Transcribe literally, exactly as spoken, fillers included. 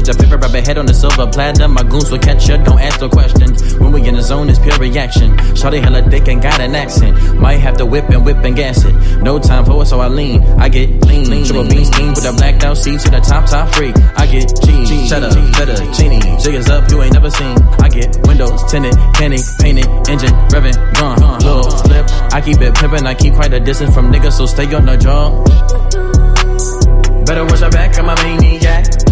Put your favorite rubber head on the silver platter. My goons will catch you, don't ask no questions. When we in the zone, it's pure reaction. Shawty hella thick and got an accent. Might have to whip and whip and gas it. No time for it, so I lean. I get lean, lean. Triple beam scheme with a blacked out seat to the top, top free. I get cheese, cheddar, feta, genie. Jiggers up, you ain't never seen. I get windows tinted, candy, painted, engine, revving, gone, gone. Little flip. I keep it pimpin', I keep quite a distance from niggas, so stay on the jaw. Better watch your back, I'm a maniac.